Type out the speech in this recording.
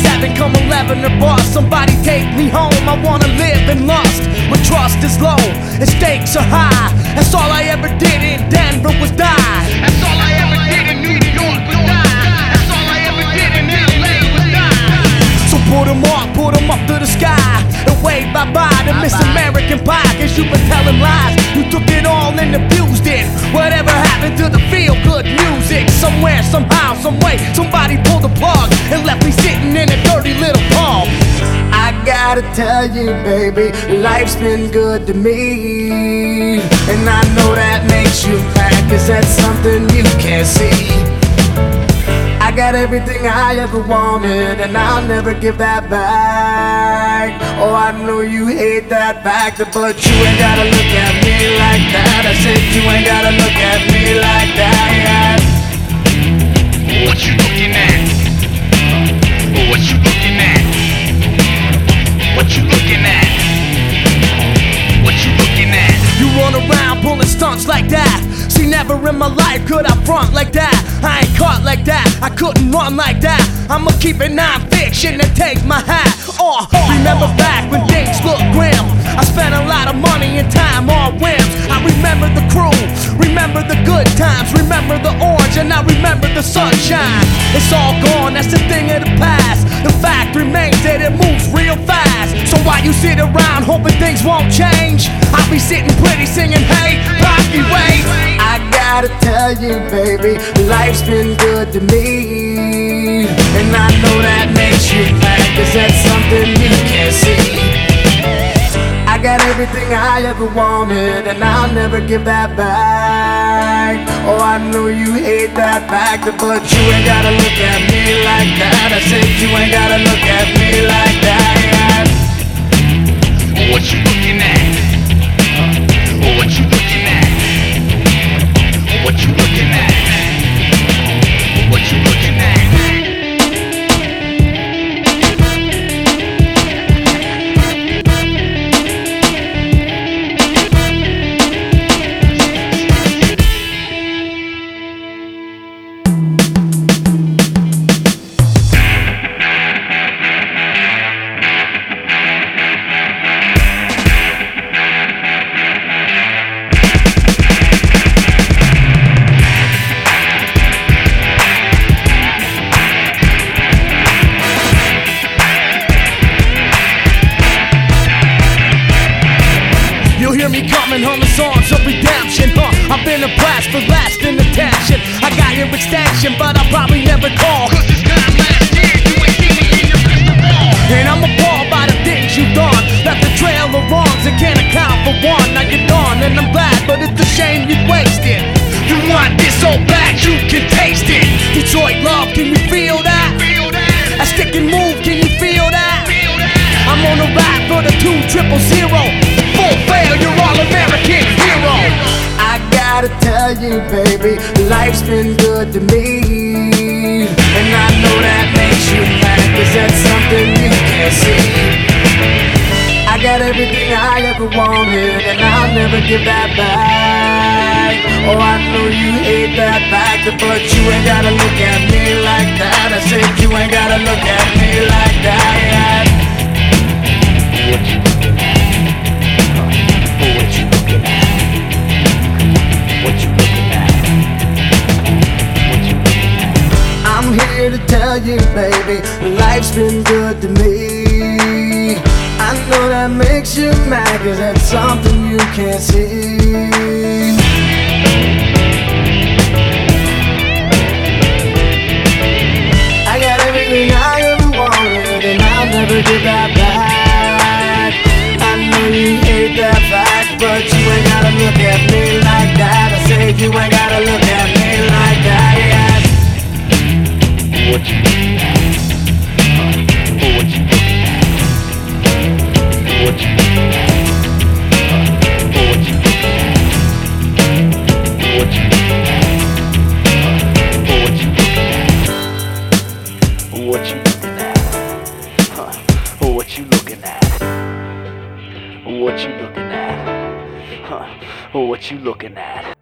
7 come 11 or bust. Somebody take me home, I wanna live in lust. But trust is low and stakes are high. That's all I ever did in Denver was die. That's all I ever did in New York was die. That's all I ever did in LA was die. So put 'em up to the sky and wave bye-bye to Miss American Pie. Cause you've been telling lies, you took it all and abused it. Whatever happened to the feel-good music? Somewhere, somehow, someway, somebody pulled the plug and left me sitting in a dirty little pub. I gotta tell you, baby, life's been good to me. And I know that makes you mad, cause that's something you can't see. I got everything I ever wanted, and I'll never give that back. Oh, I know you hate that fact, but you ain't gotta look at me like that. I said you ain't gotta look at me like that. What you looking at? What you looking at? What you looking at? What you looking at? You run around pulling stunts like that. See, never in my life could I front like that. I ain't caught like that, I couldn't run like that. I'ma keep it non-fiction and take my hat off. Remember back when things looked grim, I spent a lot of money and time on whims. I remember the crew, remember the good times, remember the orange, and I remember the sunshine. It's all gone, that's the thing of the past. The fact remains that it moves real fast. So while you sit around hoping things won't change, I'll be sitting pretty singing, hey, Rocky Way. I gotta tell you, baby, life's been good to me. And I know that makes you mad, cause that's something you can't see. I got everything I ever wanted, and I'll never give that back. Oh, I know you hate that fact, but you ain't gotta look at me like that. I said you ain't gotta look at me like that. What you looking at? What you looking at? What you looking at? What you looking at? Hear me coming, humming songs of redemption, I've been a blast for lasting attention. I got your extension, but I'll probably never call, Cause this time last year you ain't seen me in your crystal ball. and I'm appalled by the things you've done. Left a trail of wrongs and can't account for one. Now you're gone and I'm glad, but it's a shame you wasted. You want this so bad you can taste it. Detroit love, can you feel that? Feel that? A stick and move, can you feel that? Feel that? I'm on a ride for the 200. Full fail, you're all American hero. I gotta tell you, baby, life's been good to me. And I know that makes you mad, cause that's something you can't see. I got everything I ever wanted, and I'll never give that back. Oh, I know you hate that fact, but you ain't gotta look at me like that. I said you ain't gotta look at me like that. What you looking at? What you looking at? What you looking at? What you looking at? I'm here to tell you, baby, life's been good to me. I know that makes you mad, cause that's something you can't see. I got everything I ever wanted, and I'll never give that back. I know you hate that fact, but you ain't gotta look at me like that. I said you ain't gotta look at me like that. What you looking at? What you looking at? What you looking at? What you looking at? What you looking at? What you looking at? What you looking at? What you looking at? What you looking at? What you looking at?